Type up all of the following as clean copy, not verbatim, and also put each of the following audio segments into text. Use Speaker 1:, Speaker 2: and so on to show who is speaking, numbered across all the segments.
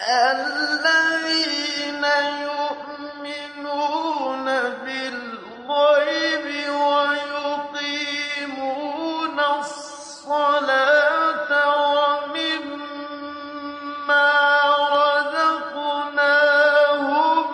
Speaker 1: الذين يؤمنون بالغيب ويقيمون الصلاة ومما رزقناهم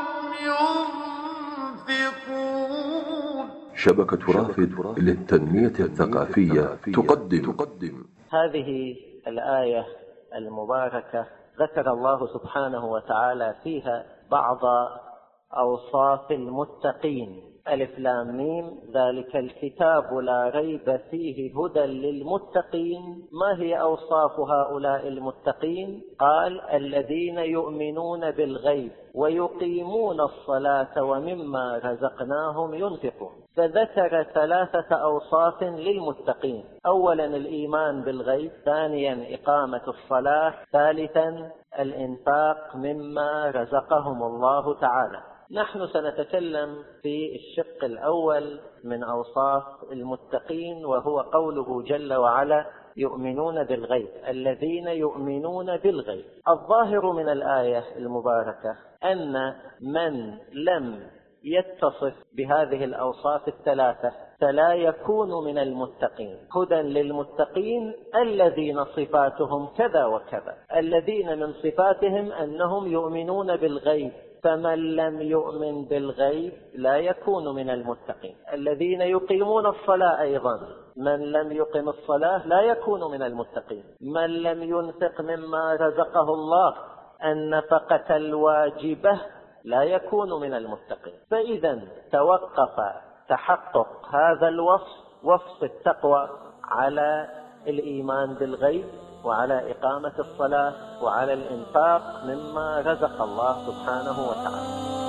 Speaker 1: ينفقون.
Speaker 2: شبكة رافد للتنمية الثقافية تقدم
Speaker 3: هذه الآية المباركة ذكر الله سبحانه وتعالى فيها بعض أوصاف المتقين. ألف لام ميم ذلك الكتاب لا ريب فيه هدى للمتقين. ما هي أوصاف هؤلاء المتقين؟ قال الذين يؤمنون بالغيب ويقيمون الصلاة ومما رزقناهم ينفقون. فذكر 3 أوصاف للمتقين: أولا الإيمان بالغيب، ثانيا إقامة الصلاة، ثالثا الإنفاق مما رزقهم الله تعالى. نحن سنتكلم في الشق الأول من أوصاف المتقين، وهو قوله جل وعلا يؤمنون بالغيب، الذين يؤمنون بالغيب. الظاهر من الآية المباركة أن من لم يتصف بهذه الأوصاف 3 فلا يكون من المتقين. هدى للمتقين الذين صفاتهم كذا وكذا، الذين من صفاتهم أنهم يؤمنون بالغيب، فمن لم يؤمن بالغيب لا يكون من المتقين. الذين يقيمون الصلاة أيضا، من لم يقم الصلاة لا يكون من المتقين. من لم ينفق مما رزقه الله النفقة الواجبة لا يكون من المتقين. فإذا توقف تحقق هذا الوصف، وصف التقوى، على الإيمان بالغيب وعلى إقامة الصلاة وعلى الإنفاق مما رزق الله سبحانه وتعالى.